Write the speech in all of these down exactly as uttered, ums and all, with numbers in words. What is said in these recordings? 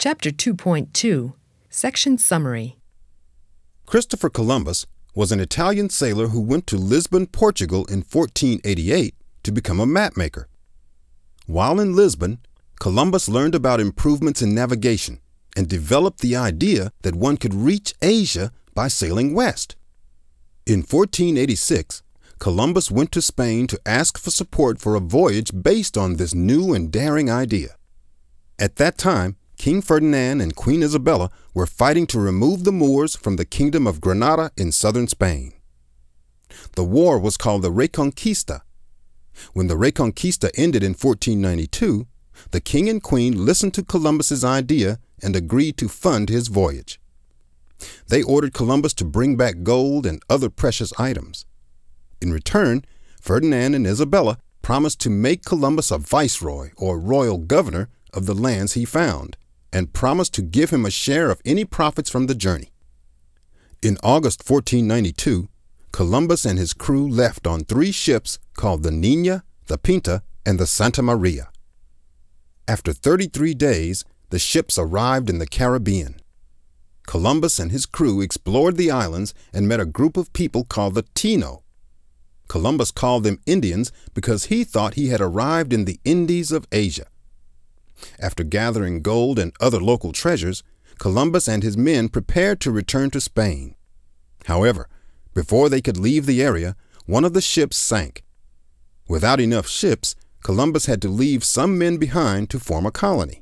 Chapter two point two, Section Summary. Christopher Columbus was an Italian sailor who went to Lisbon, Portugal in fourteen eighty-eight to become a mapmaker. While in Lisbon, Columbus learned about improvements in navigation and developed the idea that one could reach Asia by sailing west. In fourteen eighty-six, Columbus went to Spain to ask for support for a voyage based on this new and daring idea. At that time, King Ferdinand and Queen Isabella were fighting to remove the Moors from the Kingdom of Granada in southern Spain. The war was called the Reconquista. When the Reconquista ended in fourteen ninety-two, the king and queen listened to Columbus's idea and agreed to fund his voyage. They ordered Columbus to bring back gold and other precious items. In return, Ferdinand and Isabella promised to make Columbus a viceroy or royal governor of the lands he found, and promised to give him a share of any profits from the journey. In August fourteen ninety-two, Columbus and his crew left on three ships called the Niña, the Pinta, and the Santa Maria. After thirty-three days, the ships arrived in the Caribbean. Columbus and his crew explored the islands and met a group of people called the Taino. Columbus called them Indians because he thought he had arrived in the Indies of Asia. After gathering gold and other local treasures, Columbus and his men prepared to return to Spain. However, before they could leave the area, one of the ships sank. Without enough ships, Columbus had to leave some men behind to form a colony.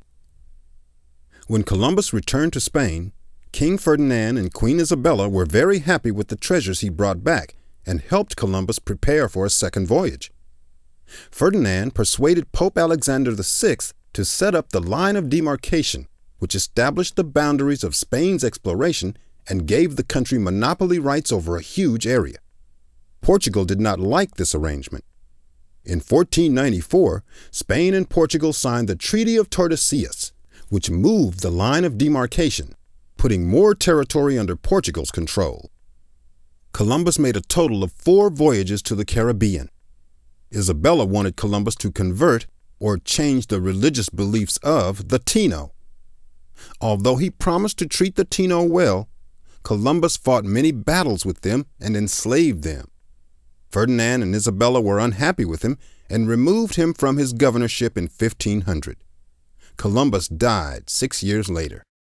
When Columbus returned to Spain, King Ferdinand and Queen Isabella were very happy with the treasures he brought back and helped Columbus prepare for a second voyage. Ferdinand persuaded Pope Alexander the Sixth to set up the line of demarcation, which established the boundaries of Spain's exploration and gave the country monopoly rights over a huge area. Portugal did not like this arrangement. In fourteen ninety-four, Spain and Portugal signed the Treaty of Tordesillas, which moved the line of demarcation, putting more territory under Portugal's control. Columbus made a total of four voyages to the Caribbean. Isabella wanted Columbus to convert or change the religious beliefs of the Taino. Although he promised to treat the Taino well, Columbus fought many battles with them and enslaved them. Ferdinand and Isabella were unhappy with him and removed him from his governorship in fifteen hundred. Columbus died six years later.